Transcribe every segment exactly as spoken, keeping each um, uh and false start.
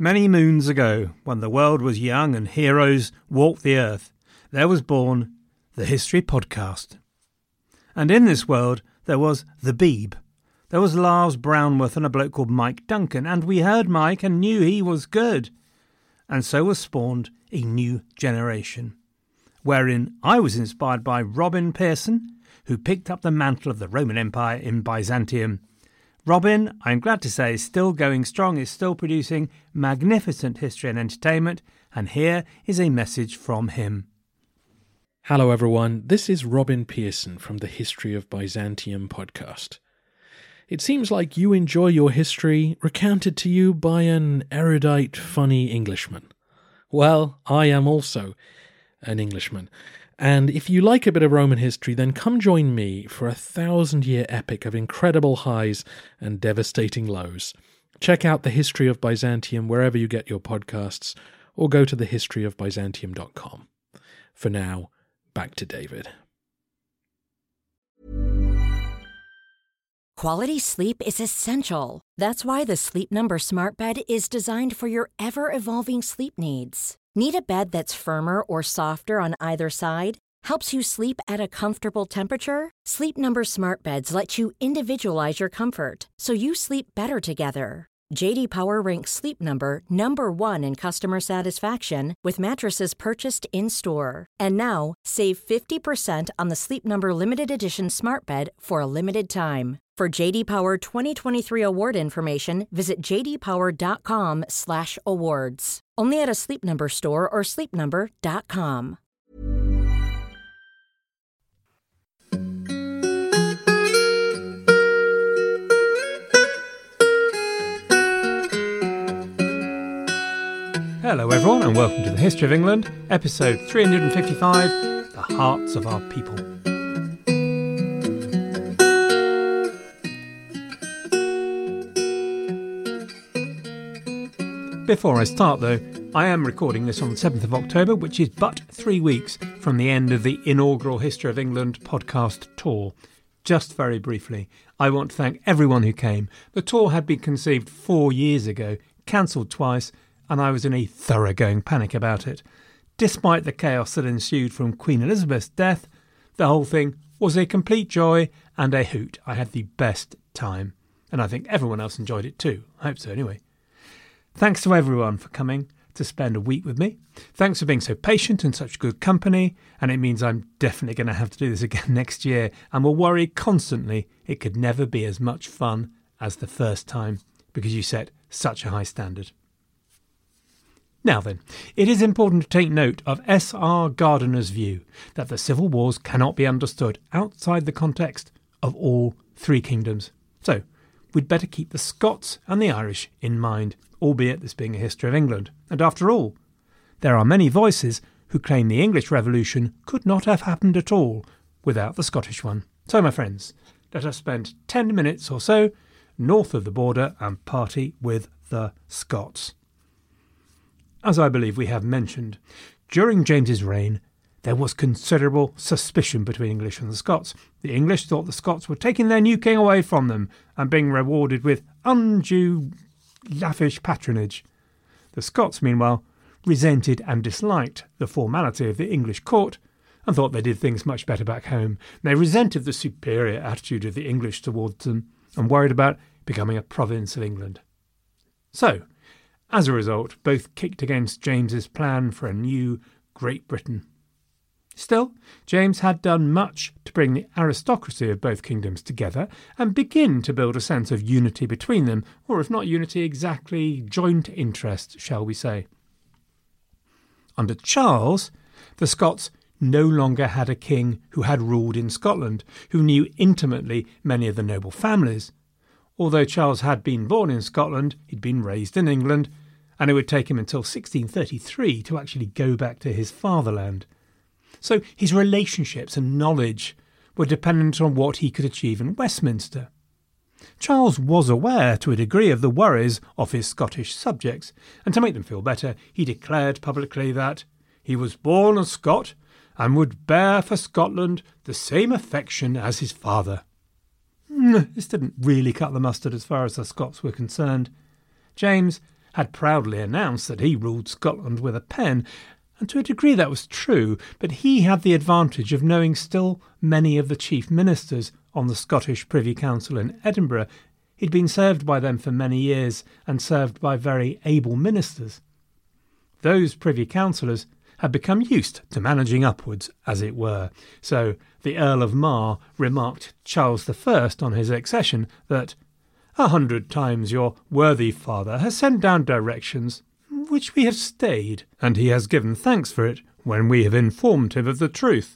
Many moons ago, when the world was young and heroes walked the earth, there was born the History Podcast. And in this world, there was the Beeb. There was Lars Brownworth and a bloke called Mike Duncan, and we heard Mike and knew he was good. And so was spawned a new generation, wherein I was inspired by Robin Pearson, who picked up the mantle of the Roman Empire in Byzantium. Robin, I'm glad to say, is still going strong, is still producing magnificent history and entertainment, and here is a message from him. Hello everyone, this is Robin Pearson from the History of Byzantium podcast. It seems like you enjoy your history recounted to you by an erudite, funny Englishman. Well, I am also an Englishman. And if you like a bit of Roman history, then come join me for a thousand-year epic of incredible highs and devastating lows. Check out The History of Byzantium wherever you get your podcasts, or go to the history of byzantium dot com. For now, back to David. Quality sleep is essential. That's why the Sleep Number Smart Bed is designed for your ever-evolving sleep needs. Need a bed that's firmer or softer on either side? Helps you sleep at a comfortable temperature? Sleep Number Smart Beds let you individualize your comfort, so you sleep better together. J D Power ranks Sleep Number number one in customer satisfaction with mattresses purchased in-store. And now, save fifty percent on the Sleep Number Limited Edition Smart Bed for a limited time. For J D Power twenty twenty-three award information, visit j d power dot com slash awards. Only at a Sleep Number store or sleep number dot com. Hello everyone and welcome to the History of England, episode three hundred fifty-five, The Hearts of Our People. Before I start though, I am recording this on the seventh of October, which is but three weeks from the end of the inaugural History of England podcast tour. Just very briefly, I want to thank everyone who came. The tour had been conceived four years ago, cancelled twice, and I was in a thoroughgoing panic about it. Despite the chaos that ensued from Queen Elizabeth's death, the whole thing was a complete joy and a hoot. I had the best time, and I think everyone else enjoyed it too. I hope so anyway. Thanks to everyone for coming to spend a week with me. Thanks for being so patient and such good company, and it means I'm definitely going to have to do this again next year and will worry constantly it could never be as much fun as the first time because you set such a high standard. Now then, it is important to take note of S R Gardiner's view that the civil wars cannot be understood outside the context of all three kingdoms. So, we'd better keep the Scots and the Irish in mind, albeit this being a history of England. And after all, there are many voices who claim the English Revolution could not have happened at all without the Scottish one. So, my friends, let us spend ten minutes or so north of the border and party with the Scots. As I believe we have mentioned, during James's reign, there was considerable suspicion between English and the Scots. The English thought the Scots were taking their new king away from them and being rewarded with undue lavish patronage. The Scots, meanwhile, resented and disliked the formality of the English court and thought they did things much better back home. They resented the superior attitude of the English towards them and worried about becoming a province of England. So, as a result, both kicked against James's plan for a new Great Britain. Still, James had done much to bring the aristocracy of both kingdoms together and begin to build a sense of unity between them, or if not unity, exactly joint interest, shall we say. Under Charles, the Scots no longer had a king who had ruled in Scotland, who knew intimately many of the noble families. Although Charles had been born in Scotland, he'd been raised in England, and it would take him until sixteen thirty-three to actually go back to his fatherland. So his relationships and knowledge were dependent on what he could achieve in Westminster. Charles was aware to a degree of the worries of his Scottish subjects, and to make them feel better, he declared publicly that he was born a Scot and would bear for Scotland the same affection as his father. This didn't really cut the mustard as far as the Scots were concerned. James had proudly announced that he ruled Scotland with a pen, and to a degree that was true, but he had the advantage of knowing still many of the chief ministers on the Scottish Privy Council in Edinburgh. He'd been served by them for many years and served by very able ministers. Those Privy Councillors had become used to managing upwards, as it were, so the Earl of Mar remarked to Charles the First on his accession that "A hundred times your worthy father has sent down directions which we have stayed, and he has given thanks for it when we have informed him of the truth."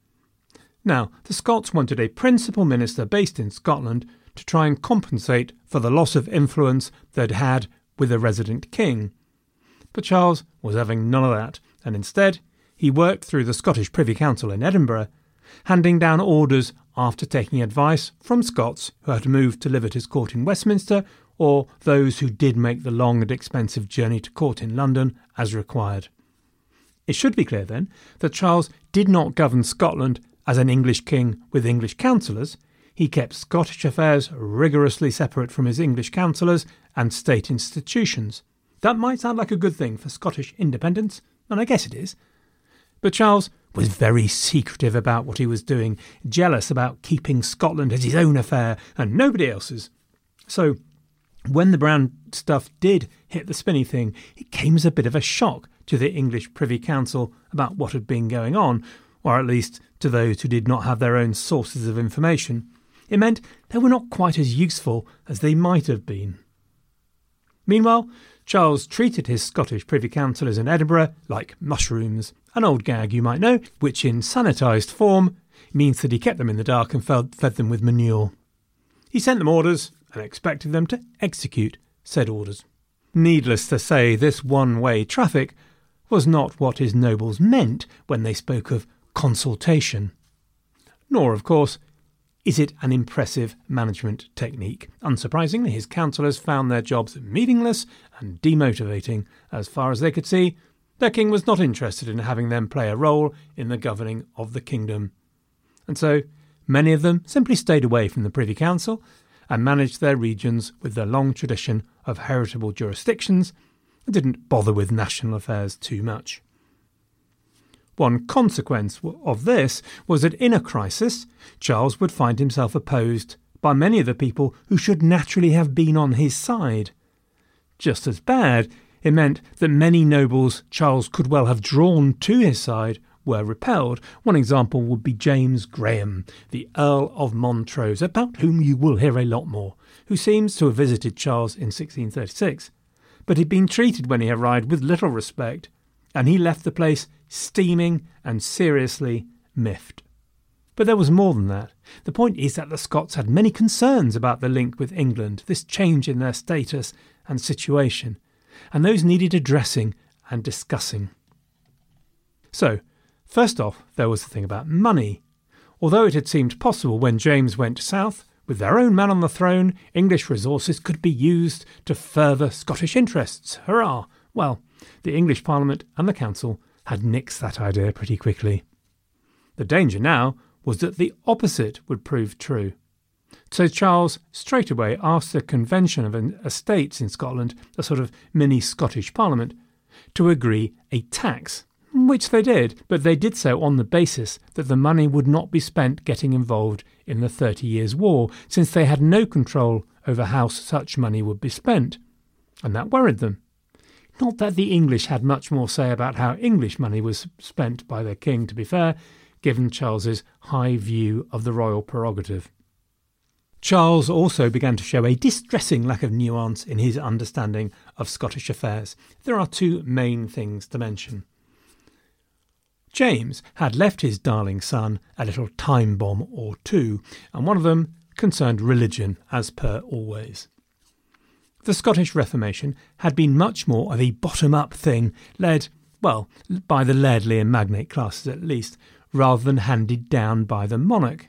Now, the Scots wanted a principal minister based in Scotland to try and compensate for the loss of influence they'd had with the resident king. But Charles was having none of that, and instead he worked through the Scottish Privy Council in Edinburgh, handing down orders after taking advice from Scots who had moved to live at his court in Westminster, or those who did make the long and expensive journey to court in London as required. It should be clear, then, that Charles did not govern Scotland as an English king with English councillors. He kept Scottish affairs rigorously separate from his English councillors and state institutions. That might sound like a good thing for Scottish independence, and I guess it is. But Charles was very secretive about what he was doing, jealous about keeping Scotland as his own affair and nobody else's. So when the brown stuff did hit the Spinney thing, it came as a bit of a shock to the English Privy Council about what had been going on, or at least to those who did not have their own sources of information. It meant they were not quite as useful as they might have been. Meanwhile, Charles treated his Scottish Privy Councillors in Edinburgh like mushrooms, an old gag you might know, which in sanitised form means that he kept them in the dark and fed them with manure. He sent them orders and expected them to execute said orders. Needless to say, this one-way traffic was not what his nobles meant when they spoke of consultation. Nor, of course, is it an impressive management technique. Unsurprisingly, his councillors found their jobs meaningless and demotivating. As far as they could see, their king was not interested in having them play a role in the governing of the kingdom. And so many of them simply stayed away from the Privy Council and managed their regions with their long tradition of heritable jurisdictions and didn't bother with national affairs too much. One consequence of this was that in a crisis, Charles would find himself opposed by many of the people who should naturally have been on his side. Just as bad, it meant that many nobles Charles could well have drawn to his side were repelled. One example would be James Graham, the Earl of Montrose, about whom you will hear a lot more, who seems to have visited Charles in sixteen thirty-six. But he'd been treated when he arrived with little respect, and he left the place steaming and seriously miffed. But there was more than that. The point is that the Scots had many concerns about the link with England, this change in their status and situation, and those needed addressing and discussing. So, first off, there was the thing about money. Although it had seemed possible when James went south, with their own man on the throne, English resources could be used to further Scottish interests. Hurrah! Well, the English Parliament and the Council had nixed that idea pretty quickly. The danger now was that the opposite would prove true. So Charles straightaway asked the Convention of Estates in Scotland, a sort of mini Scottish Parliament, to agree a tax, which they did, but they did so on the basis that the money would not be spent getting involved in the Thirty Years' War, since they had no control over how such money would be spent. And that worried them. Not that the English had much more say about how English money was spent by their king, to be fair, given Charles's high view of the royal prerogative. Charles also began to show a distressing lack of nuance in his understanding of Scottish affairs. There are two main things to mention. James had left his darling son a little time bomb or two, and one of them concerned religion, as per always. The Scottish Reformation had been much more of a bottom-up thing, led, well, by the lairdly and magnate classes at least, rather than handed down by the monarch.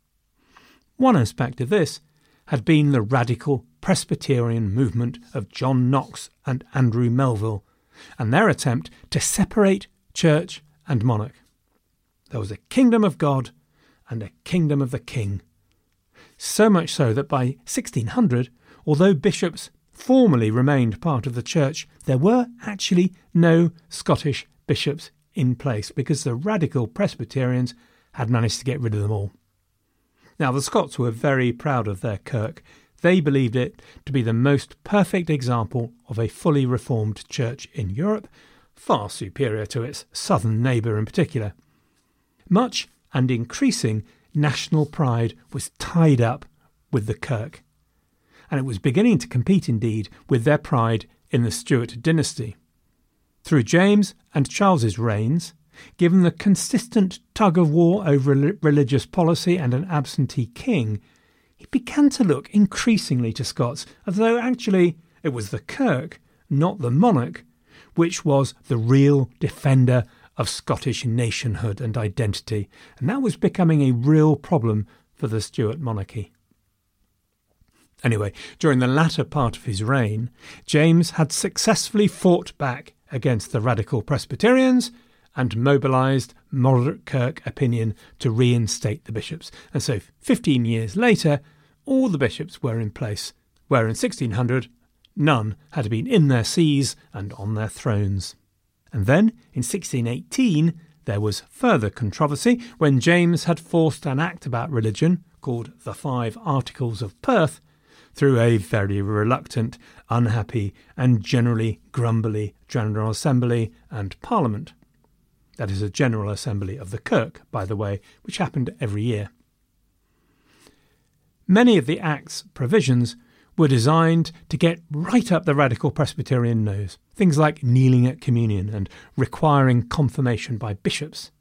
One aspect of this had been the radical Presbyterian movement of John Knox and Andrew Melville, and their attempt to separate church and monarch. There was a kingdom of God and a kingdom of the king. So much so that by sixteen hundred, although bishops formally remained part of the church, there were actually no Scottish bishops in place because the radical Presbyterians had managed to get rid of them all. Now, the Scots were very proud of their kirk. They believed it to be the most perfect example of a fully reformed church in Europe, far superior to its southern neighbour in particular. Much and increasing national pride was tied up with the kirk, and it was beginning to compete indeed with their pride in the Stuart dynasty. Through James and Charles's reigns, given the consistent tug-of-war over religious policy and an absentee king, it began to look increasingly to Scots as though actually it was the kirk, not the monarch, which was the real defender of Scottish nationhood and identity, and that was becoming a real problem for the Stuart monarchy. Anyway, during the latter part of his reign, James had successfully fought back against the radical Presbyterians and mobilised moderate kirk opinion to reinstate the bishops. And so fifteen years later, all the bishops were in place, where in sixteen hundred none had been in their sees and on their thrones. And then, in sixteen eighteen, there was further controversy when James had forced an act about religion, called the Five Articles of Perth, through a very reluctant, unhappy and generally grumbly General Assembly and Parliament. That is a General Assembly of the Kirk, by the way, which happened every year. Many of the Act's provisions were designed to get right up the radical Presbyterian nose, things like kneeling at communion and requiring confirmation by bishops.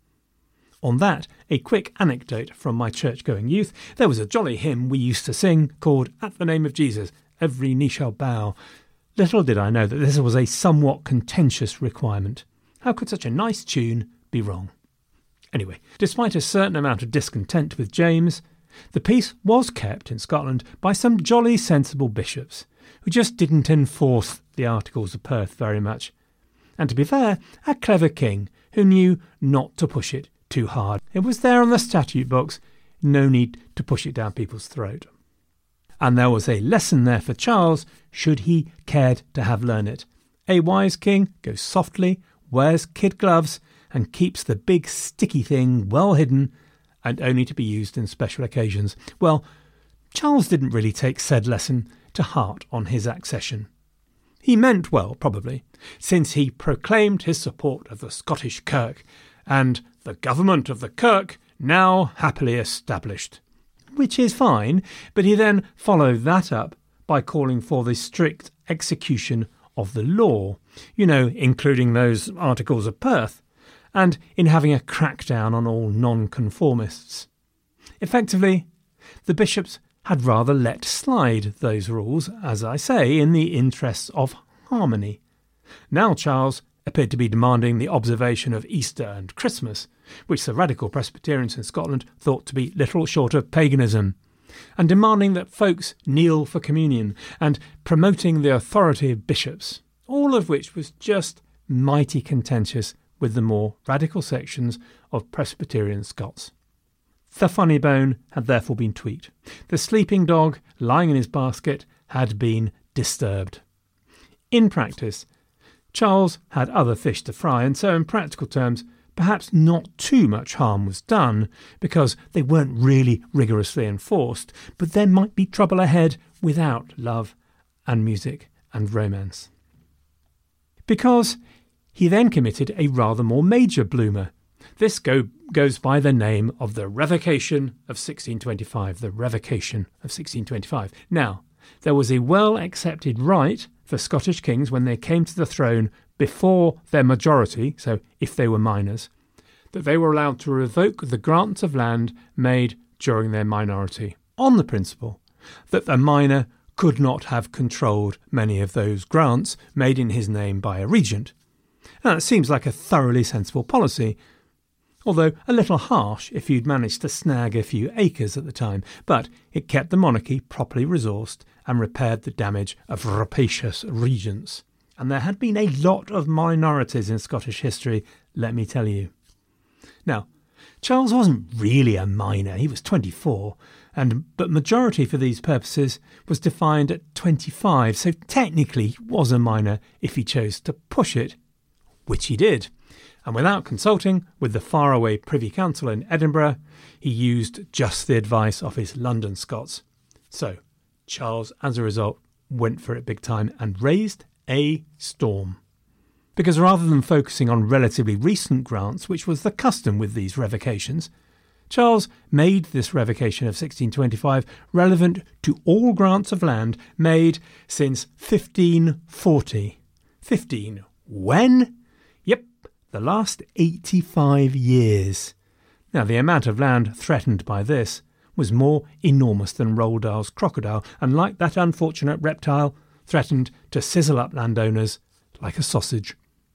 On that, a quick anecdote from my church-going youth. There was a jolly hymn we used to sing called "At the Name of Jesus, Every Knee Shall Bow." Little did I know that this was a somewhat contentious requirement. How could such a nice tune be wrong? Anyway, despite a certain amount of discontent with James, the peace was kept in Scotland by some jolly sensible bishops who just didn't enforce the Articles of Perth very much. And to be fair, a clever king who knew not to push it too hard. It was there on the statute books, no need to push it down people's throat. And there was a lesson there for Charles, should he cared to have learned it. A wise king goes softly, wears kid gloves, and keeps the big sticky thing well hidden and only to be used in special occasions. Well, Charles didn't really take said lesson to heart on his accession. He meant well, probably, since he proclaimed his support of the Scottish Kirk and the government of the Kirk now happily established. Which is fine, but he then followed that up by calling for the strict execution of the law, you know, including those Articles of Perth, and in having a crackdown on all nonconformists. Effectively, the bishops had rather let slide those rules, as I say, in the interests of harmony. Now Charles appeared to be demanding the observation of Easter and Christmas, which the radical Presbyterians in Scotland thought to be little short of paganism, and demanding that folks kneel for communion, and promoting the authority of bishops, all of which was just mighty contentious with the more radical sections of Presbyterian Scots. The funny bone had therefore been tweaked. The sleeping dog lying in his basket had been disturbed. In practice, Charles had other fish to fry, and so in practical terms, perhaps not too much harm was done, because they weren't really rigorously enforced, but there might be trouble ahead without love and music and romance. Because he then committed a rather more major bloomer. This go, goes by the name of the Revocation of sixteen twenty-five, the Revocation of sixteen twenty-five. Now, there was a well-accepted right for Scottish kings when they came to the throne before their majority, so if they were minors, that they were allowed to revoke the grants of land made during their minority, on the principle that the minor could not have controlled many of those grants made in his name by a regent. Now, it seems like a thoroughly sensible policy, although a little harsh if you'd managed to snag a few acres at the time, but it kept the monarchy properly resourced and repaired the damage of rapacious regents. And there had been a lot of minorities in Scottish history, let me tell you. Now, Charles wasn't really a minor. He was twenty-four, and but majority for these purposes was defined at twenty-five, so technically he was a minor if he chose to push it, which he did. And without consulting with the faraway Privy Council in Edinburgh, he used just the advice of his London Scots. So Charles, as a result, went for it big time and raised a storm. Because rather than focusing on relatively recent grants, which was the custom with these revocations, Charles made this revocation of sixteen twenty-five relevant to all grants of land made since fifteen forty. fifteen when? Yep, the last eighty-five years. Now, the amount of land threatened by this was more enormous than Roald Dahl's crocodile, and like that unfortunate reptile, threatened to sizzle up landowners like a sausage.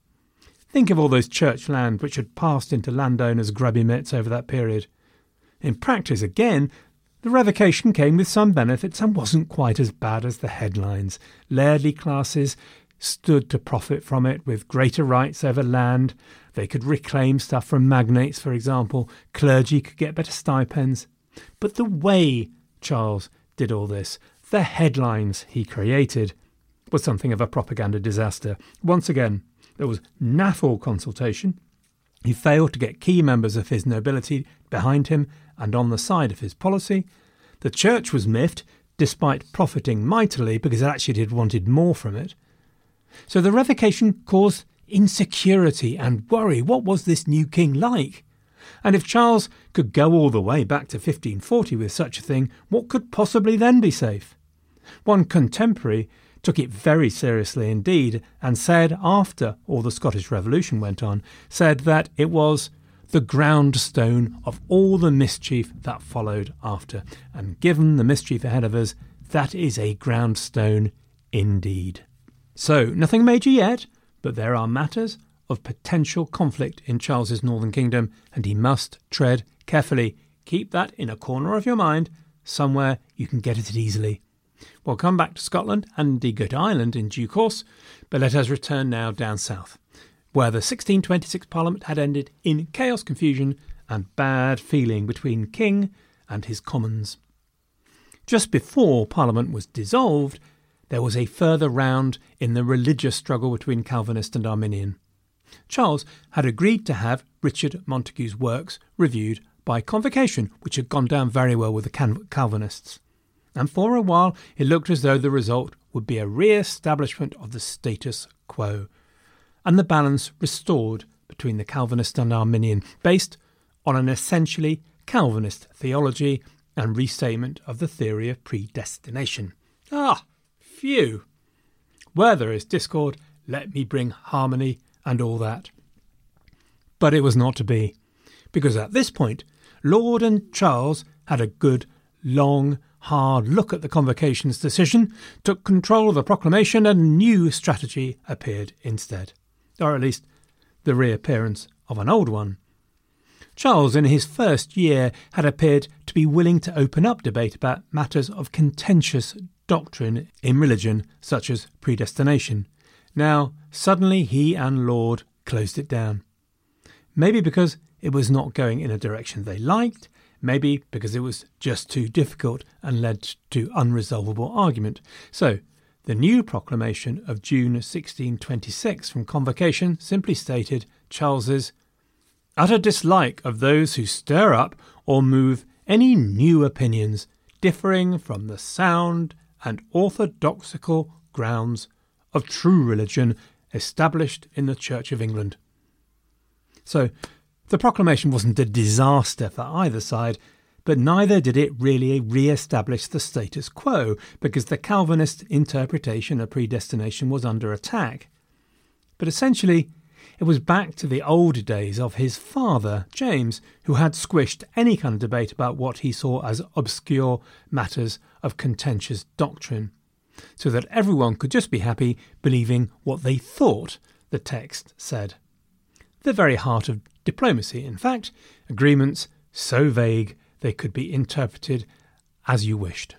Think of all those church land which had passed into landowners' grubby mitts over that period. In practice, again, the revocation came with some benefits and wasn't quite as bad as the headlines. Lairdly classes stood to profit from it with greater rights over land. They could reclaim stuff from magnates, for example. Clergy could get better stipends. But the way Charles did all this, the headlines he created, was something of a propaganda disaster. Once again, there was naff consultation. He failed to get key members of his nobility behind him and on the side of his policy. The church was miffed, despite profiting mightily because it actually had wanted more from it. So the revocation caused insecurity and worry. What was this new king like? And if Charles could go all the way back to fifteen forty with such a thing, what could possibly then be safe? One contemporary took it very seriously indeed and said, after all the Scottish Revolution went on, said that it was the ground stone of all the mischief that followed after. And given the mischief ahead of us, that is a ground stone indeed. So, nothing major yet, but there are matters of potential conflict in Charles's northern kingdom, and he must tread carefully. Keep that in a corner of your mind, somewhere you can get at it easily. We'll come back to Scotland and indeed go to Ireland in due course, but let us return now down south, where the sixteen twenty-six Parliament had ended in chaos, confusion and bad feeling between King and his Commons. Just before Parliament was dissolved, there was a further round in the religious struggle between Calvinist and Arminian. Charles had agreed to have Richard Montagu's works reviewed by Convocation, which had gone down very well with the Calvinists. And for a while it looked as though the result would be a re-establishment of the status quo, and the balance restored between the Calvinist and Arminian, based on an essentially Calvinist theology and restatement of the theory of predestination. Ah, phew! Where there is discord, let me bring harmony and all that. But it was not to be, because at this point, Laud and Charles had a good, long, hard look at the Convocation's decision, took control of the proclamation, and a new strategy appeared instead. Or at least the reappearance of an old one. Charles, in his first year, had appeared to be willing to open up debate about matters of contentious doctrine in religion, such as predestination. Now, suddenly he and Laud closed it down. Maybe because it was not going in a direction they liked, maybe because it was just too difficult and led to unresolvable argument. So, the new proclamation of June sixteen twenty-six from Convocation simply stated Charles's utter dislike of those who stir up or move any new opinions differing from the sound and orthodoxical grounds of true religion established in the Church of England. So, the proclamation wasn't a disaster for either side, but neither did it really re-establish the status quo, because the Calvinist interpretation of predestination was under attack. But essentially, it was back to the old days of his father, James, who had squished any kind of debate about what he saw as obscure matters of contentious doctrine, so that everyone could just be happy believing what they thought the text said. The very heart of diplomacy, in fact, agreements so vague they could be interpreted as you wished.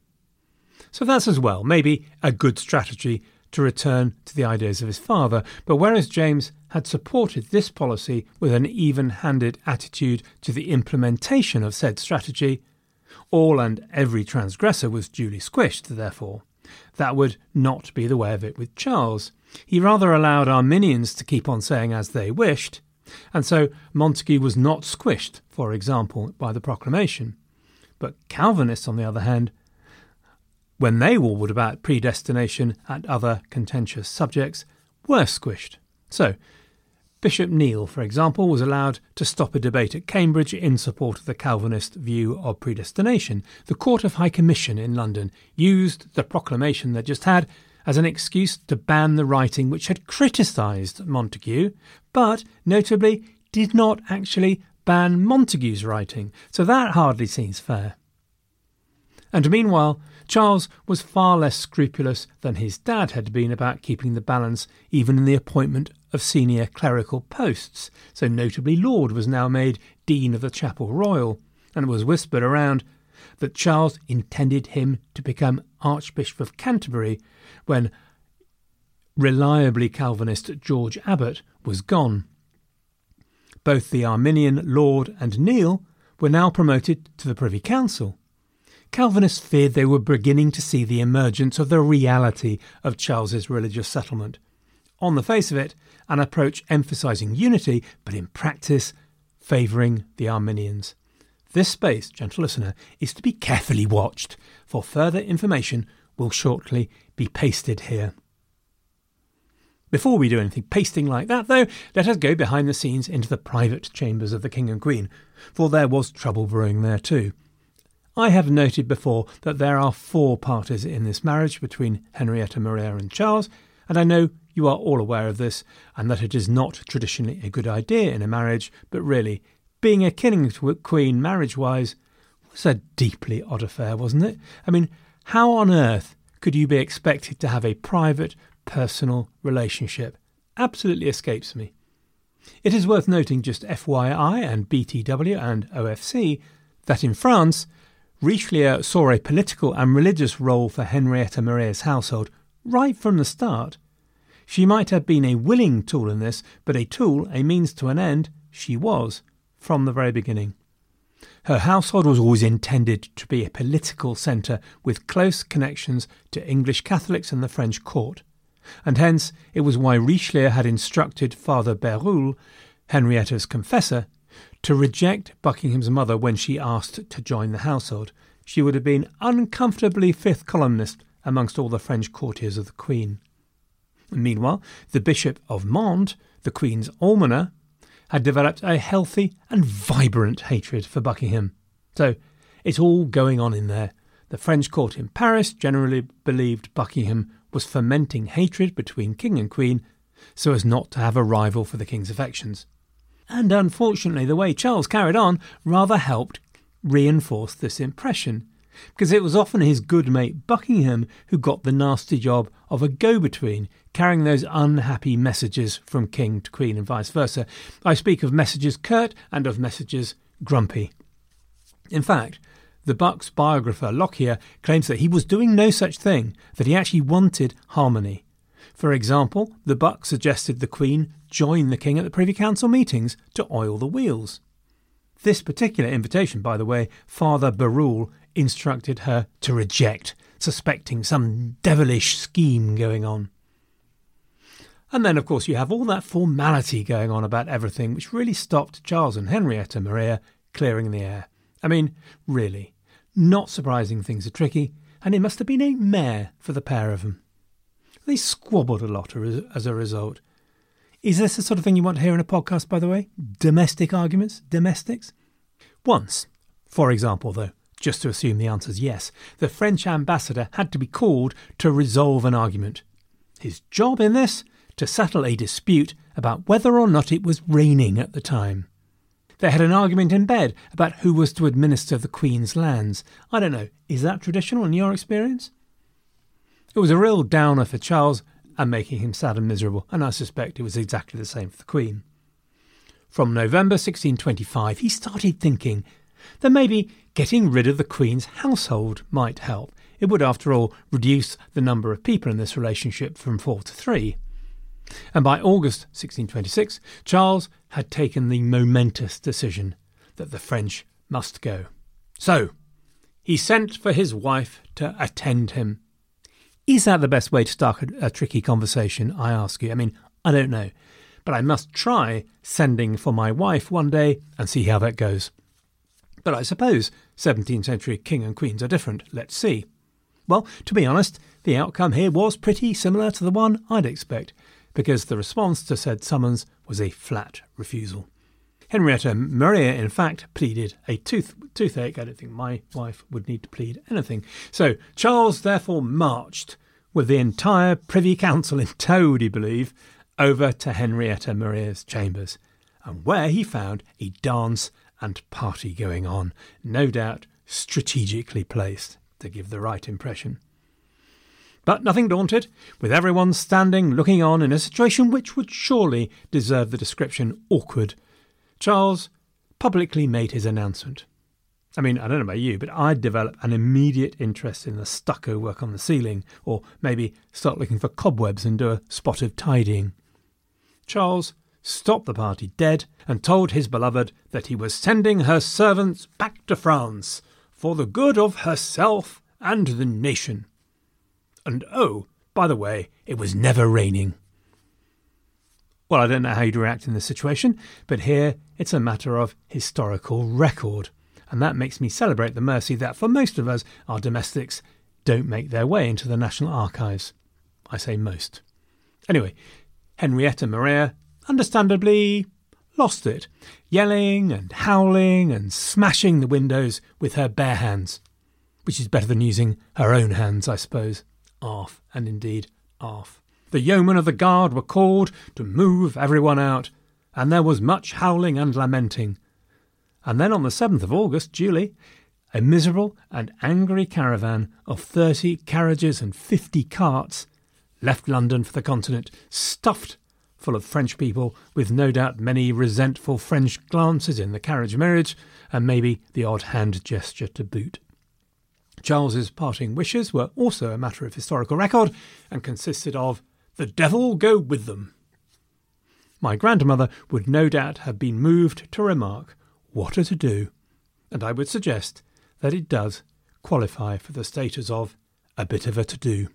So that's as well maybe a good strategy to return to the ideas of his father, but whereas James had supported this policy with an even-handed attitude to the implementation of said strategy, All and every transgressor was duly squished, therefore. That would not be the way of it with Charles. He rather allowed Arminians to keep on saying as they wished, and so Montague was not squished, for example, by the proclamation. But Calvinists, on the other hand, when they warbled about predestination and other contentious subjects, were squished. So, Bishop Neale, for example, was allowed to stop a debate at Cambridge in support of the Calvinist view of predestination. The Court of High Commission in London used the proclamation they just had as an excuse to ban the writing which had criticised Montague, but, notably, did not actually ban Montague's writing, so that hardly seems fair. And meanwhile, Charles was far less scrupulous than his dad had been about keeping the balance even in the appointment of senior clerical posts. So notably Laud was now made Dean of the Chapel Royal, and it was whispered around that Charles intended him to become Archbishop of Canterbury when reliably Calvinist George Abbot was gone. Both the Arminian Laud and Neale were now promoted to the Privy Council. Calvinists feared they were beginning to see the emergence of the reality of Charles's religious settlement. On the face of it, an approach emphasising unity, but in practice favouring the Arminians. This space, gentle listener, is to be carefully watched, for further information will shortly be pasted here. Before we do anything pasting like that, though, let us go behind the scenes into the private chambers of the King and Queen, for there was trouble brewing there too. I have noted before that there are four parties in this marriage between Henrietta Maria and Charles, and I know you are all aware of this, and that it is not traditionally a good idea in a marriage, but really, being a king and queen marriage-wise was a deeply odd affair, wasn't it? I mean, how on earth could you be expected to have a private, personal relationship? Absolutely escapes me. It is worth noting, just F Y I and B T W and O F C, that in France, Richelieu saw a political and religious role for Henrietta Maria's household right from the start. She might have been a willing tool in this, but a tool, a means to an end, she was, from the very beginning. Her household was always intended to be a political centre with close connections to English Catholics and the French court, and hence it was why Richelieu had instructed Father Bérulle, Henrietta's confessor, to reject Buckingham's mother when she asked to join the household. She would have been uncomfortably fifth columnist amongst all the French courtiers of the Queen. Meanwhile, the Bishop of Mende, the Queen's almoner, had developed a healthy and vibrant hatred for Buckingham. So it's all going on in there. The French court in Paris generally believed Buckingham was fomenting hatred between King and Queen so as not to have a rival for the King's affections. And unfortunately, the way Charles carried on rather helped reinforce this impression, because it was often his good mate Buckingham who got the nasty job of a go-between, carrying those unhappy messages from King to Queen and vice versa. I speak of messages curt and of messages grumpy. In fact, the Bucks biographer Lockyer claims that he was doing no such thing, that he actually wanted harmony. For example, the Buck suggested the Queen join the King at the Privy Council meetings to oil the wheels. This particular invitation, by the way, Father Bérulle instructed her to reject, suspecting some devilish scheme going on. And then, of course, you have all that formality going on about everything, which really stopped Charles and Henrietta Maria clearing the air. I mean, really, not surprising things are tricky, and it must have been a mare for the pair of them. They squabbled a lot as a result. Is this the sort of thing you want to hear in a podcast, by the way? Domestic arguments? Domestics? Once, for example, though, just to assume the answer's yes, the French ambassador had to be called to resolve an argument. His job in this? To settle a dispute about whether or not it was raining at the time. They had an argument in bed about who was to administer the Queen's lands. I don't know, is that traditional in your experience? It was a real downer for Charles and making him sad and miserable, and I suspect it was exactly the same for the Queen. From November sixteen twenty-five, he started thinking that maybe getting rid of the Queen's household might help. It would, after all, reduce the number of people in this relationship from four to three. And by August sixteen twenty-six, Charles had taken the momentous decision that the French must go. So, he sent for his wife to attend him. Is that the best way to start a, a tricky conversation, I ask you? I mean, I don't know. But I must try sending for my wife one day and see how that goes. But I suppose seventeenth century king and queens are different. Let's see. Well, to be honest, the outcome here was pretty similar to the one I'd expect, because the response to said summons was a flat refusal. Henrietta Maria, in fact, pleaded a tooth, toothache. I don't think my wife would need to plead anything. So Charles therefore marched, with the entire Privy Council in tow, do you believe, over to Henrietta Maria's chambers, and where he found a dance and party going on, no doubt strategically placed to give the right impression. But nothing daunted, with everyone standing looking on in a situation which would surely deserve the description awkward, Charles publicly made his announcement. I mean, I don't know about you, but I'd develop an immediate interest in the stucco work on the ceiling, or maybe start looking for cobwebs and do a spot of tidying. Charles stopped the party dead and told his beloved that he was sending her servants back to France for the good of herself and the nation. And oh, by the way, it was never raining. Well, I don't know how you'd react in this situation, but here it's a matter of historical record. And that makes me celebrate the mercy that for most of us, our domestics don't make their way into the National Archives. I say most. Anyway, Henrietta Maria, understandably, lost it, yelling and howling and smashing the windows with her bare hands, which is better than using her own hands, I suppose. Arf, and indeed arf. The yeomen of the guard were called to move everyone out, and there was much howling and lamenting. And then on the seventh of August, duly, a miserable and angry caravan of thirty carriages and fifty carts left London for the continent, stuffed full of French people, with no doubt many resentful French glances in the carriage mirrors, and maybe the odd hand gesture to boot. Charles's parting wishes were also a matter of historical record, and consisted of, "The devil go with them." My grandmother would no doubt have been moved to remark, "What a to-do," and I would suggest that it does qualify for the status of a bit of a to-do.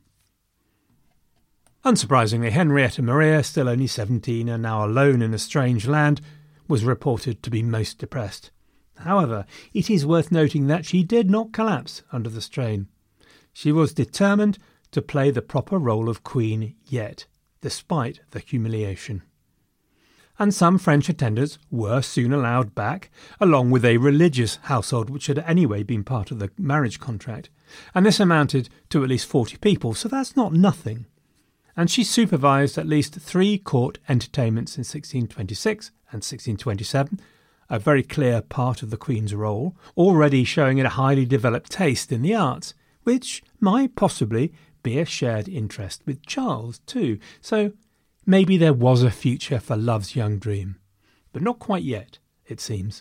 Unsurprisingly, Henrietta Maria, still only seventeen and now alone in a strange land, was reported to be most depressed. However, it is worth noting that she did not collapse under the strain. She was determined to play the proper role of queen yet, despite the humiliation. And some French attendants were soon allowed back, along with a religious household which had anyway been part of the marriage contract, and this amounted to at least forty people, so that's not nothing. And she supervised at least three court entertainments in sixteen twenty-six and sixteen twenty-seven, a very clear part of the Queen's role, already showing a highly developed taste in the arts, which might possibly be a shared interest with Charles too. So maybe there was a future for love's young dream. But not quite yet, it seems.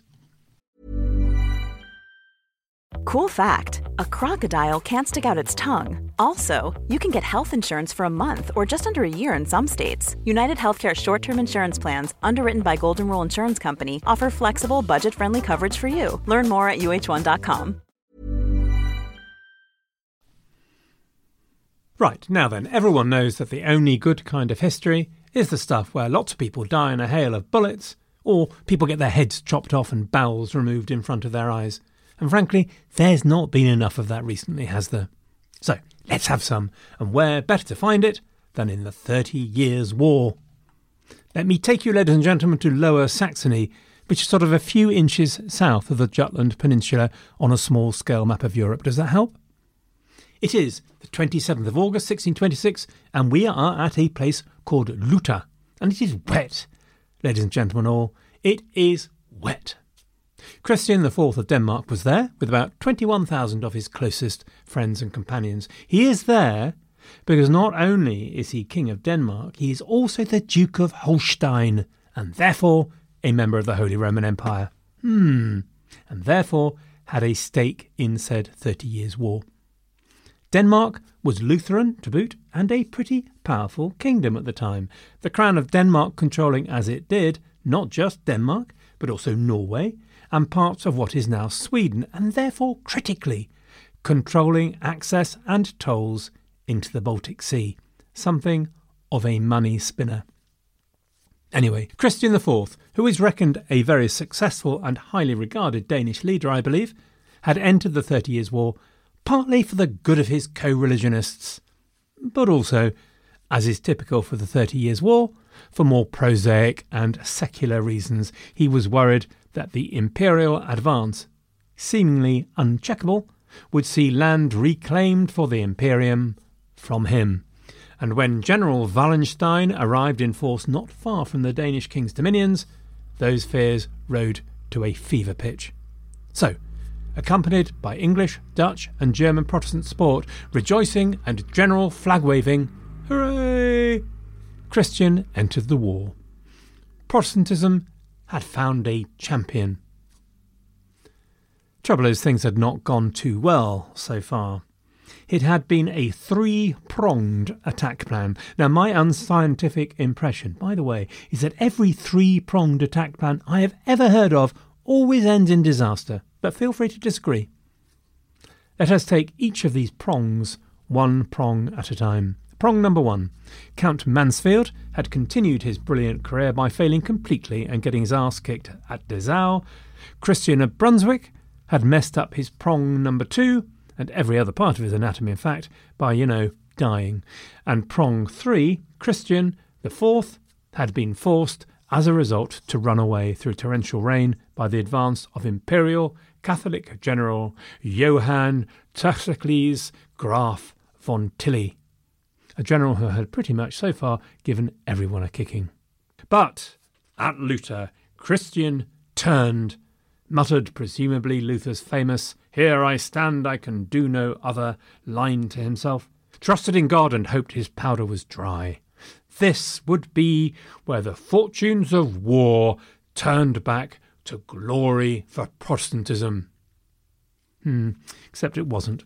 Cool fact, a crocodile can't stick out its tongue. Also, you can get health insurance for a month or just under a year in some states. United Healthcare short-term insurance plans, underwritten by Golden Rule Insurance Company, offer flexible, budget-friendly coverage for you. Learn more at U H one dot com. Right, now then, everyone knows that the only good kind of history is the stuff where lots of people die in a hail of bullets, or people get their heads chopped off and bowels removed in front of their eyes. And frankly, there's not been enough of that recently, has there? So, let's have some, and where better to find it than in the Thirty Years' War? Let me take you, ladies and gentlemen, to Lower Saxony, which is sort of a few inches south of the Jutland Peninsula on a small-scale map of Europe. Does that help? It is the twenty-seventh of August, sixteen twenty-six, and we are at a place called Luta, and it is wet. Ladies and gentlemen all, it is wet. Christian the Fourth of Denmark was there, with about twenty-one thousand of his closest friends and companions. He is there because not only is he King of Denmark, he is also the Duke of Holstein, and therefore a member of the Holy Roman Empire. Hmm, and therefore had a stake in said Thirty Years' War. Denmark was Lutheran to boot, and a pretty powerful kingdom at the time, the Crown of Denmark controlling as it did not just Denmark, but also Norway, and parts of what is now Sweden, and therefore, critically, controlling access and tolls into the Baltic Sea, something of a money spinner. Anyway, Christian the Fourth, who is reckoned a very successful and highly regarded Danish leader, I believe, had entered the Thirty Years' War partly for the good of his co-religionists, but also, as is typical for the Thirty Years' War, for more prosaic and secular reasons. He was worried that the imperial advance, seemingly uncheckable, would see land reclaimed for the Imperium from him. And when General Wallenstein arrived in force not far from the Danish king's dominions, those fears rode to a fever pitch. So, accompanied by English, Dutch and German Protestant support, rejoicing and general flag-waving, hooray! Christian entered the war. Protestantism had found a champion. Trouble is, things had not gone too well so far. It had been a three-pronged attack plan. Now, my unscientific impression, by the way, is that every three-pronged attack plan I have ever heard of always ends in disaster, but feel free to disagree. Let us take each of these prongs one prong at a time. Prong number one. Count Mansfeld had continued his brilliant career by failing completely and getting his ass kicked at Dessau. Christian of Brunswick had messed up his prong number two, and every other part of his anatomy, in fact, by, you know, dying. And prong three, Christian the Fourth, had been forced, as a result, to run away through torrential rain by the advance of Imperial Catholic General Johann Theucles Graf von Tilly, a general who had pretty much so far given everyone a kicking. But at Lutter, Christian turned, muttered presumably Luther's famous "Here I stand, I can do no other" line to himself, trusted in God and hoped his powder was dry. This would be where the fortunes of war turned back to glory for Protestantism. Hmm, except it wasn't.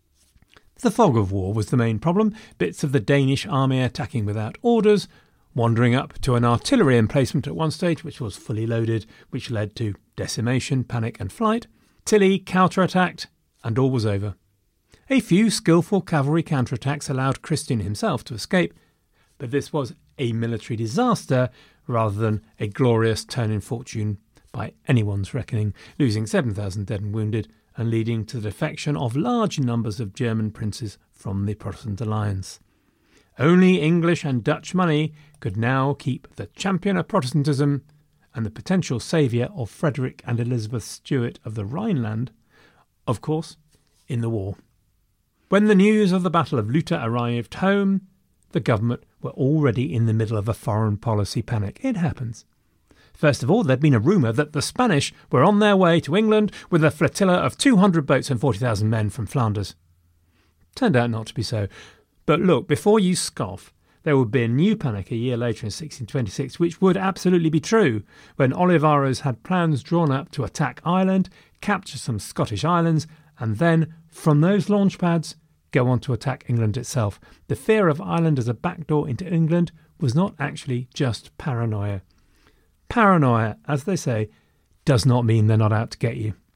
The fog of war was the main problem, bits of the Danish army attacking without orders, wandering up to an artillery emplacement at one stage which was fully loaded, which led to decimation, panic and flight. Tilly counterattacked, and all was over. A few skillful cavalry counterattacks allowed Christian himself to escape, but this was a military disaster rather than a glorious turn in fortune by anyone's reckoning, losing seven thousand dead and wounded and leading to the defection of large numbers of German princes from the Protestant alliance. Only English and Dutch money could now keep the champion of Protestantism and the potential saviour of Frederick and Elizabeth Stuart of the Rhineland, of course, in the war. When the news of the Battle of Lutter arrived home, the government were already in the middle of a foreign policy panic. It happens. First of all, there'd been a rumour that the Spanish were on their way to England with a flotilla of two hundred boats and forty thousand men from Flanders. Turned out not to be so. But look, before you scoff, there would be a new panic a year later in sixteen twenty-six, which would absolutely be true, when Olivarez had plans drawn up to attack Ireland, capture some Scottish islands, and then, from those launch pads, go on to attack England itself. The fear of Ireland as a backdoor into England was not actually just paranoia. Paranoia, as they say, does not mean they're not out to get you.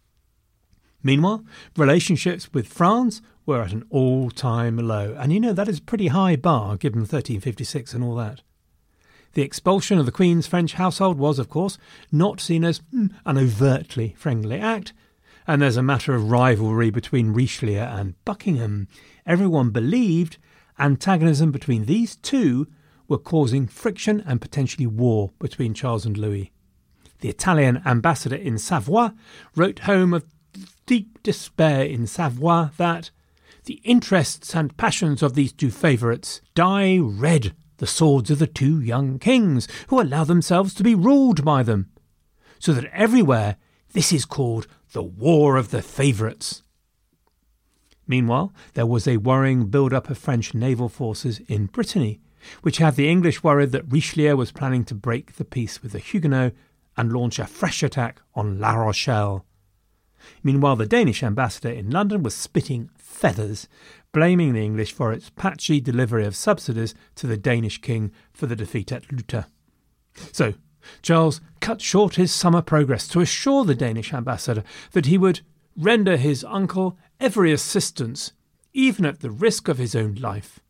Meanwhile, relationships with France were at an all-time low, and you know that is a pretty high bar given thirteen fifty-six and all that. The expulsion of the Queen's French household was, of course, not seen as mm, an overtly friendly act, and there's a matter of rivalry between Richelieu and Buckingham. Everyone believed antagonism between these two were causing friction and potentially war between Charles and Louis. The Italian ambassador in Savoy wrote home of deep despair in Savoy that the interests and passions of these two favourites dye red the swords of the two young kings, who allow themselves to be ruled by them, so that everywhere this is called the War of the Favourites. Meanwhile, there was a worrying build-up of French naval forces in Brittany, which had the English worried that Richelieu was planning to break the peace with the Huguenots and launch a fresh attack on La Rochelle. Meanwhile, the Danish ambassador in London was spitting feathers, blaming the English for its patchy delivery of subsidies to the Danish king for the defeat at Lutter. So, Charles cut short his summer progress to assure the Danish ambassador that he would render his uncle every assistance, even at the risk of his own life.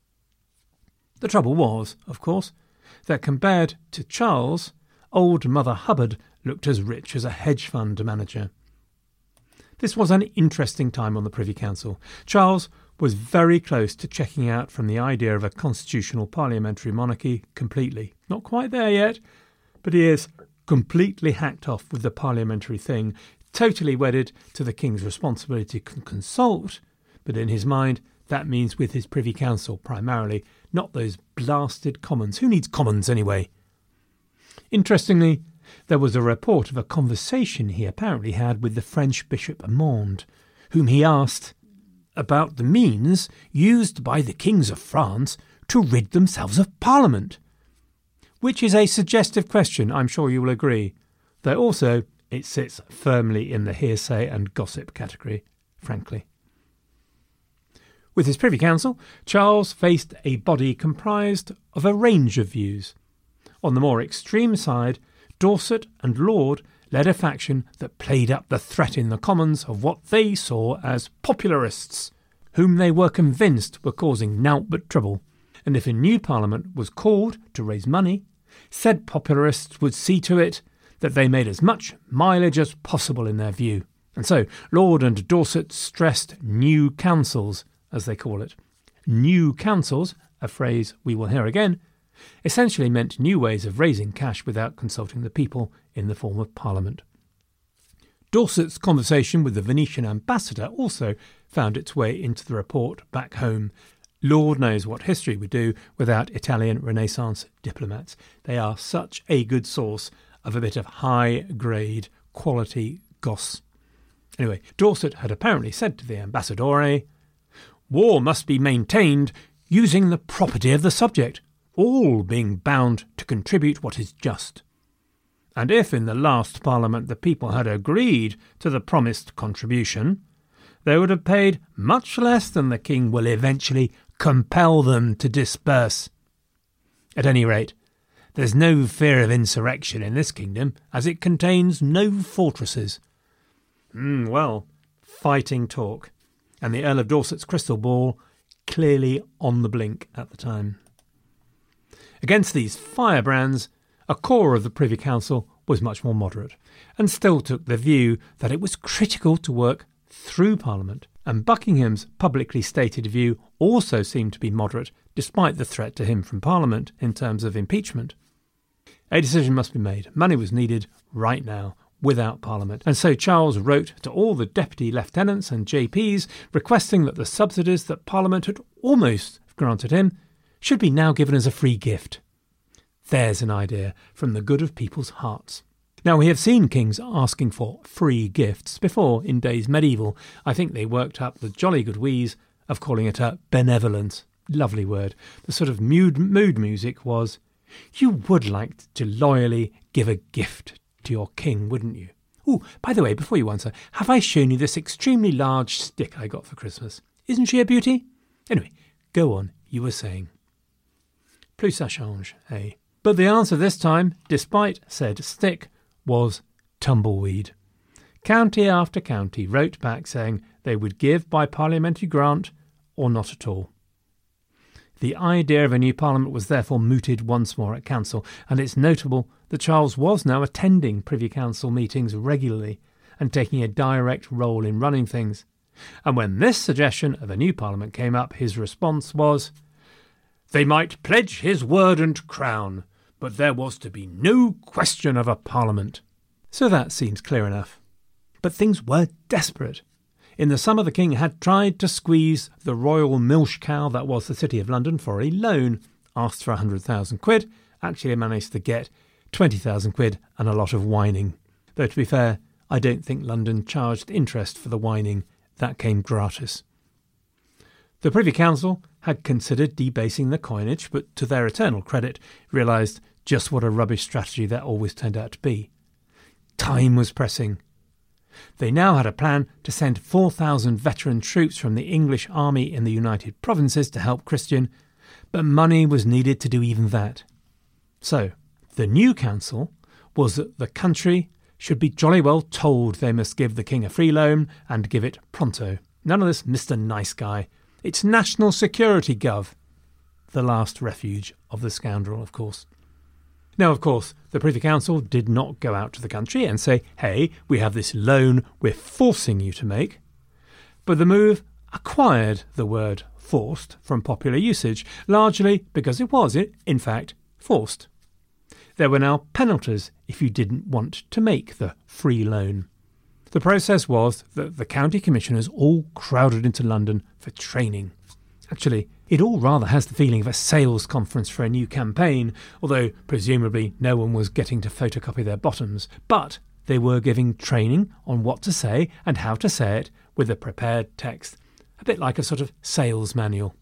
The trouble was, of course, that compared to Charles, old Mother Hubbard looked as rich as a hedge fund manager. This was an interesting time on the Privy Council. Charles was very close to checking out from the idea of a constitutional parliamentary monarchy completely. Not quite there yet, but he is completely hacked off with the parliamentary thing, totally wedded to the king's responsibility to consult, but in his mind that means with his Privy Council primarily, not those blasted Commons. Who needs Commons anyway? Interestingly, there was a report of a conversation he apparently had with the French Bishop Amand, whom he asked about the means used by the kings of France to rid themselves of Parliament. Which is a suggestive question, I'm sure you will agree, though also it sits firmly in the hearsay and gossip category, frankly. With his Privy Council, Charles faced a body comprised of a range of views. On the more extreme side, Dorset and Laud led a faction that played up the threat in the Commons of what they saw as popularists, whom they were convinced were causing nought but trouble. And if a new Parliament was called to raise money, said popularists would see to it that they made as much mileage as possible in their view. And so Laud and Dorset stressed new councils, as they call it. New councils, a phrase we will hear again, essentially meant new ways of raising cash without consulting the people in the form of Parliament. Dorset's conversation with the Venetian ambassador also found its way into the report back home. Lord knows what history would do without Italian Renaissance diplomats. They are such a good source of a bit of high-grade, quality goss. Anyway, Dorset had apparently said to the ambassadore, "War must be maintained using the property of the subject, all being bound to contribute what is just. And if in the last Parliament the people had agreed to the promised contribution, they would have paid much less than the king will eventually compel them to disburse. At any rate, there's no fear of insurrection in this kingdom, as it contains no fortresses." Mm, well, fighting talk. And the Earl of Dorset's crystal ball clearly on the blink at the time. Against these firebrands, a core of the Privy Council was much more moderate, and still took the view that it was critical to work through Parliament, and Buckingham's publicly stated view also seemed to be moderate, despite the threat to him from Parliament in terms of impeachment. A decision must be made. Money was needed right now, without Parliament, and so Charles wrote to all the deputy lieutenants and J Ps requesting that the subsidies that Parliament had almost granted him should be now given as a free gift. There's an idea from the good of people's hearts. Now, we have seen kings asking for free gifts before in days medieval. I think they worked up the jolly good wheeze of calling it a benevolence. Lovely word. The sort of mood, mood music was, you would like to loyally give a gift to your king, wouldn't you? Oh, by the way, before you answer, have I shown you this extremely large stick I got for Christmas? Isn't she a beauty? Anyway, go on, you were saying. Plus ça change, eh? But the answer this time, despite said stick, was tumbleweed. County after county wrote back saying they would give by parliamentary grant or not at all. The idea of a new parliament was therefore mooted once more at council, and it's notable that Charles was now attending Privy Council meetings regularly and taking a direct role in running things. And when this suggestion of a new parliament came up, his response was, "They might pledge his word and crown, but there was to be no question of a parliament." So that seems clear enough. But things were desperate. In the summer the king had tried to squeeze the royal milch cow that was the City of London for a loan, asked for a hundred thousand quid, actually managed to get twenty thousand quid and a lot of whining. Though to be fair, I don't think London charged interest for the whining, that came gratis. The Privy Council had considered debasing the coinage, but to their eternal credit realised just what a rubbish strategy that always turned out to be. Time was pressing. They now had a plan to send four thousand veteran troops from the English army in the United Provinces to help Christian, but money was needed to do even that. So, the new council was that the country should be jolly well told they must give the king a free loan and give it pronto. None of this Mister Nice Guy. It's national security, Gov. The last refuge of the scoundrel, of course. Now, of course, the Privy Council did not go out to the country and say, hey, we have this loan we're forcing you to make. But the move acquired the word forced from popular usage, largely because it was, in fact, forced. There were now penalties if you didn't want to make the free loan. The process was that the county commissioners all crowded into London for training. Actually, it all rather has the feeling of a sales conference for a new campaign, although presumably no one was getting to photocopy their bottoms. But they were giving training on what to say and how to say it with a prepared text, a bit like a sort of sales manual.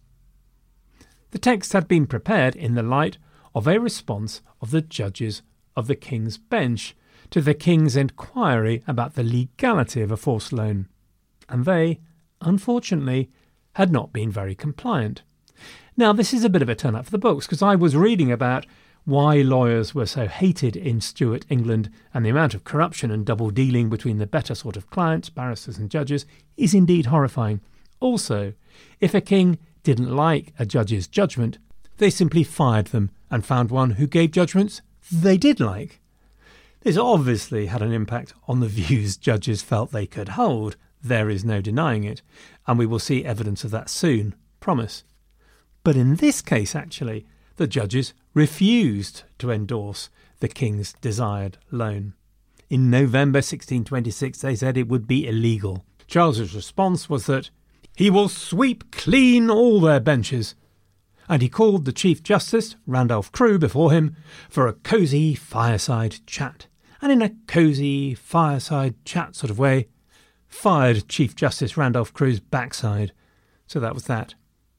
The text had been prepared in the light of a response of the judges of the King's Bench to the King's inquiry about the legality of a forced loan, and they, unfortunately, had not been very compliant. Now, this is a bit of a turn-up for the books, because I was reading about why lawyers were so hated in Stuart England, and the amount of corruption and double-dealing between the better sort of clients, barristers and judges, is indeed horrifying. Also, if a king didn't like a judge's judgment, they simply fired them and found one who gave judgments they did like. This obviously had an impact on the views judges felt they could hold. There is no denying it, and we will see evidence of that soon, promise. But in this case, actually, the judges refused to endorse the king's desired loan. In November sixteen twenty-six, they said it would be illegal. Charles's response was that he will sweep clean all their benches, and he called the Chief Justice, Randolph Crewe, before him for a cosy fireside chat. And in a cosy fireside chat sort of way, fired Chief Justice Randolph Crewe's backside. So that was that.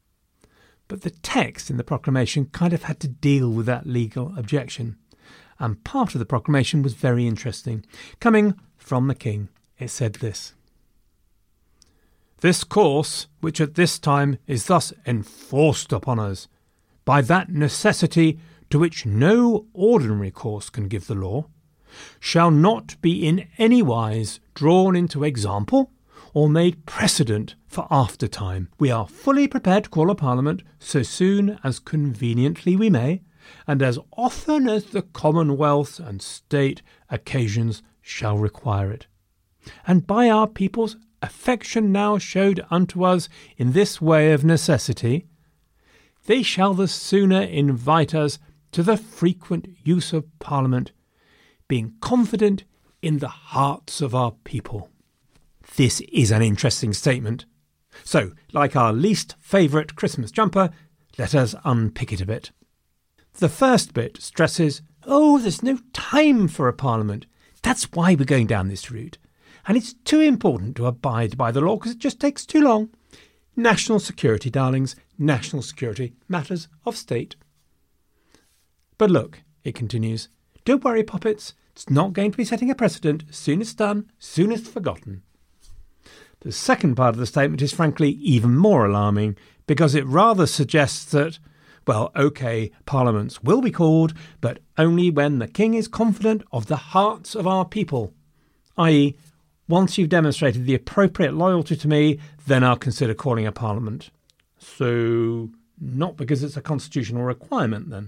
But the text in the proclamation kind of had to deal with that legal objection. And part of the proclamation was very interesting. Coming from the King, it said this: "This course, which at this time is thus enforced upon us, by that necessity to which no ordinary course can give the law, shall not be in any wise drawn into example or made precedent for after time. We are fully prepared to call a Parliament so soon as conveniently we may, and as often as the Commonwealth and State occasions shall require it. And by our people's affection now showed unto us in this way of necessity, they shall the sooner invite us to the frequent use of Parliament, being confident in the hearts of our people." This is an interesting statement. So, like our least favourite Christmas jumper, let us unpick it a bit. The first bit stresses, oh, there's no time for a Parliament. That's why we're going down this route. And it's too important to abide by the law because it just takes too long. National security, darlings, national security, matters of state. But look, it continues, don't worry, puppets, it's not going to be setting a precedent. Soon it's done, soon it's forgotten. The second part of the statement is frankly even more alarming because it rather suggests that, well, OK, parliaments will be called, but only when the king is confident of the hearts of our people, that is, once you've demonstrated the appropriate loyalty to me, then I'll consider calling a parliament. So, not because it's a constitutional requirement, then.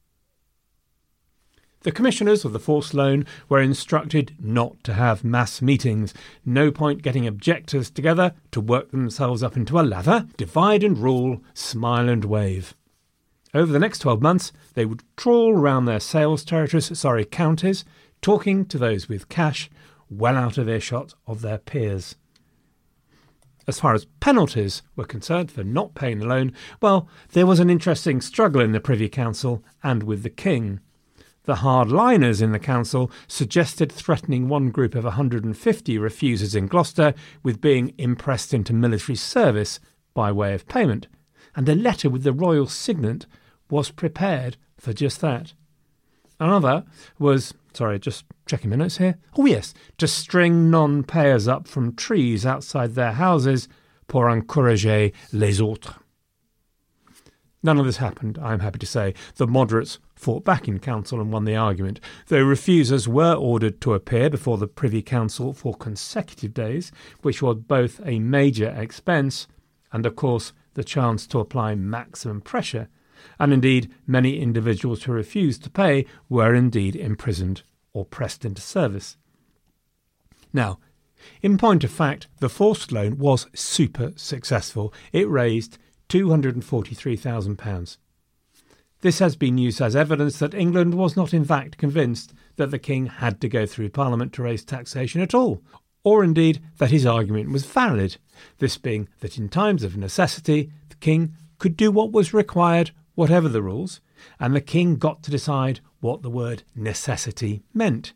The commissioners of the forced loan were instructed not to have mass meetings. No point getting objectors together to work themselves up into a lather, divide and rule, smile and wave. Over the next twelve months, they would trawl round their sales territories, sorry, counties, talking to those with cash, well out of earshot of their peers. As far as penalties were concerned for not paying the loan, well, there was an interesting struggle in the Privy Council and with the King. The hardliners in the council suggested threatening one group of one hundred fifty refusers in Gloucester with being impressed into military service by way of payment, and a letter with the royal signet was prepared for just that. Another was, sorry, just checking my notes here, oh yes, to string non-payers up from trees outside their houses pour encourager les autres. None of this happened, I am happy to say. The moderates fought back in council and won the argument, though refusers were ordered to appear before the Privy Council for consecutive days, which was both a major expense and, of course, the chance to apply maximum pressure, and indeed many individuals who refused to pay were indeed imprisoned or pressed into service. Now, in point of fact, the forced loan was super successful. It raised two hundred forty-three thousand pounds. This has been used as evidence that England was not in fact convinced that the king had to go through Parliament to raise taxation at all, or indeed that his argument was valid, this being that in times of necessity the king could do what was required, whatever the rules, and the king got to decide what the word necessity meant.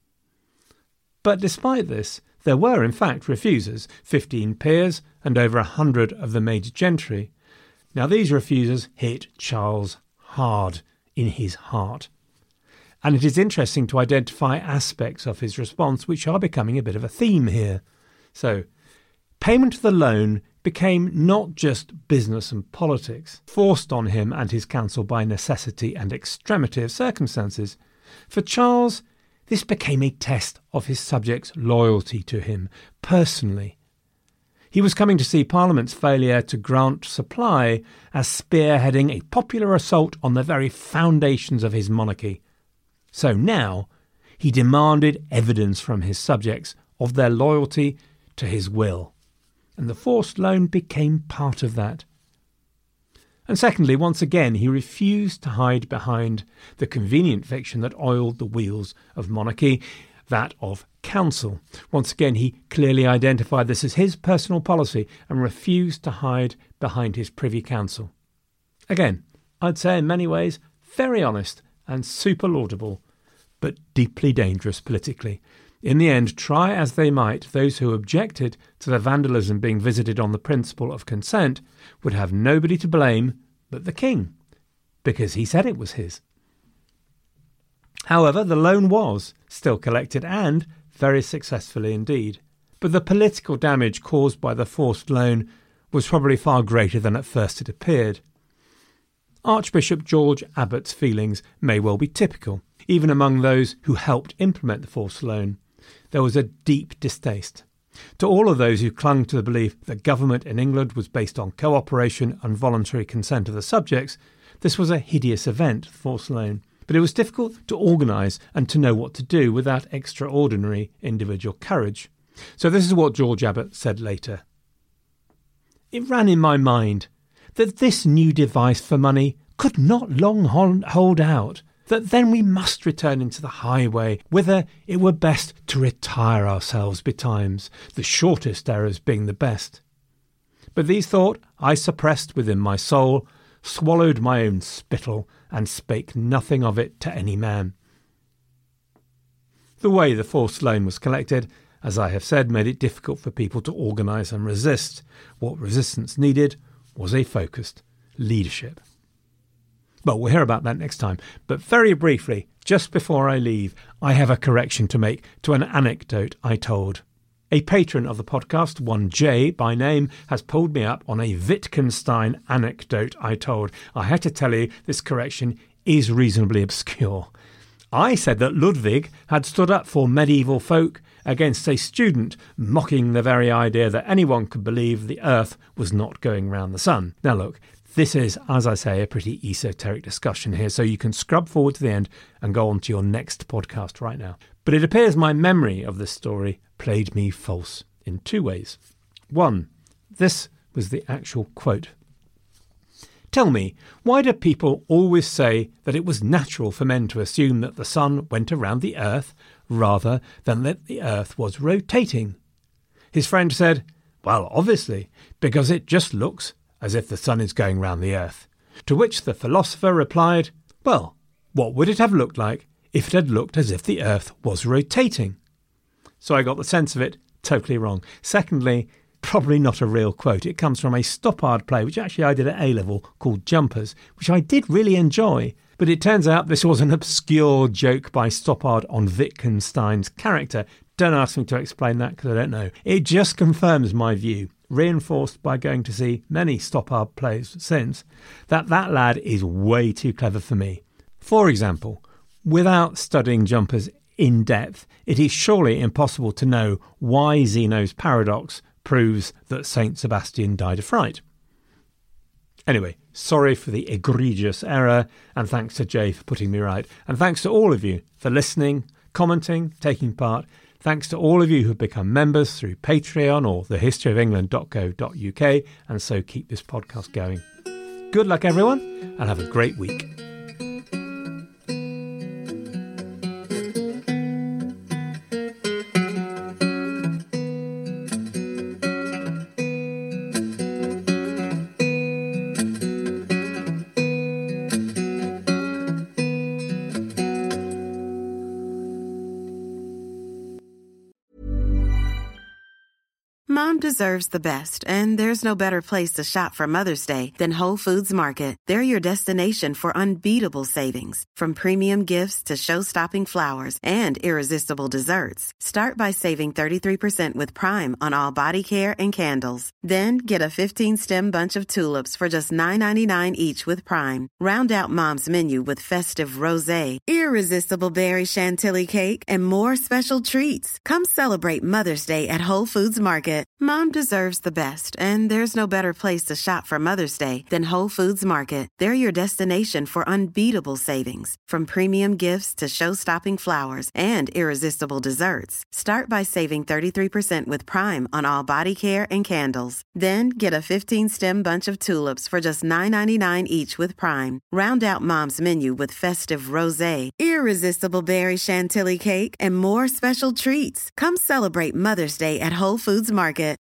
But despite this, there were in fact refusers, fifteen peers and over a hundred of the major gentry. Now these refusers hit Charles hard in his heart. And it is interesting to identify aspects of his response which are becoming a bit of a theme here. So, payment of the loan became not just business and politics, forced on him and his council by necessity and extremity of circumstances. For Charles, this became a test of his subjects' loyalty to him personally. He was coming to see Parliament's failure to grant supply as spearheading a popular assault on the very foundations of his monarchy. So now he demanded evidence from his subjects of their loyalty to his will, and the forced loan became part of that. And secondly, once again, he refused to hide behind the convenient fiction that oiled the wheels of monarchy, that of council. Once again, he clearly identified this as his personal policy and refused to hide behind his Privy Council. Again, I'd say in many ways very honest and super laudable, but deeply dangerous politically. In the end, try as they might, those who objected to the vandalism being visited on the principle of consent would have nobody to blame but the king, because he said it was his. However, the loan was still collected, and very successfully indeed. But the political damage caused by the forced loan was probably far greater than at first it appeared. Archbishop George Abbott's feelings may well be typical. Even among those who helped implement the forced loan, there was a deep distaste. To all of those who clung to the belief that government in England was based on cooperation and voluntary consent of the subjects, this was a hideous event, the forced loan. But it was difficult to organise and to know what to do without extraordinary individual courage. So this is what George Abbott said later. It ran in my mind that this new device for money could not long hold out, that then we must return into the highway, whither it were best to retire ourselves betimes, the shortest errors being the best. But these thought I suppressed within my soul, swallowed my own spittle, and spake nothing of it to any man. The way the forced loan was collected, as I have said, made it difficult for people to organise and resist. What resistance needed was a focused leadership. Well, we'll hear about that next time. But very briefly, just before I leave, I have a correction to make to an anecdote I told. A patron of the podcast, one J by name, has pulled me up on a Wittgenstein anecdote I told. I had to tell you this correction is reasonably obscure. I said that Ludwig had stood up for medieval folk against a student, mocking the very idea that anyone could believe the earth was not going round the sun. Now look, this is, as I say, a pretty esoteric discussion here, so you can scrub forward to the end and go on to your next podcast right now. But it appears my memory of this story played me false in two ways. One, this was the actual quote. Tell me, why do people always say that it was natural for men to assume that the sun went around the earth rather than that the earth was rotating? His friend said, well, obviously, because it just looks as if the sun is going round the earth. To which the philosopher replied, well, what would it have looked like if it had looked as if the earth was rotating? So I got the sense of it totally wrong. Secondly, probably not a real quote. It comes from a Stoppard play, which actually I did at A-level, called Jumpers, which I did really enjoy. But it turns out this was an obscure joke by Stoppard on Wittgenstein's character. Don't ask me to explain that because I don't know. It just confirms my view, reinforced by going to see many Stoppard plays since, that that lad is way too clever for me. For example, without studying jumpers in depth, it is surely impossible to know why Zeno's paradox proves that Saint Sebastian died of fright. Anyway, sorry for the egregious error, and thanks to Jay for putting me right. And thanks to all of you for listening, commenting, taking part. Thanks to all of you who have become members through Patreon or the history of england dot co dot uk, and so keep this podcast going. Good luck, everyone, and have a great week. Mom deserves the best, and there's no better place to shop for Mother's Day than Whole Foods Market. They're your destination for unbeatable savings, from premium gifts to show-stopping flowers and irresistible desserts. Start by saving thirty-three percent with Prime on all body care and candles. Then get a fifteen-stem bunch of tulips for just nine ninety-nine each with Prime. Round out Mom's menu with festive rosé, irresistible berry chantilly cake, and more special treats. Come celebrate Mother's Day at Whole Foods Market. Mom deserves the best, and there's no better place to shop for Mother's Day than Whole Foods Market. They're your destination for unbeatable savings, from premium gifts to show-stopping flowers and irresistible desserts. Start by saving thirty-three percent with Prime on all body care and candles. Then get a fifteen-stem bunch of tulips for just nine ninety-nine each with Prime. Round out Mom's menu with festive rosé, irresistible berry chantilly cake, and more special treats. Come celebrate Mother's Day at Whole Foods Market.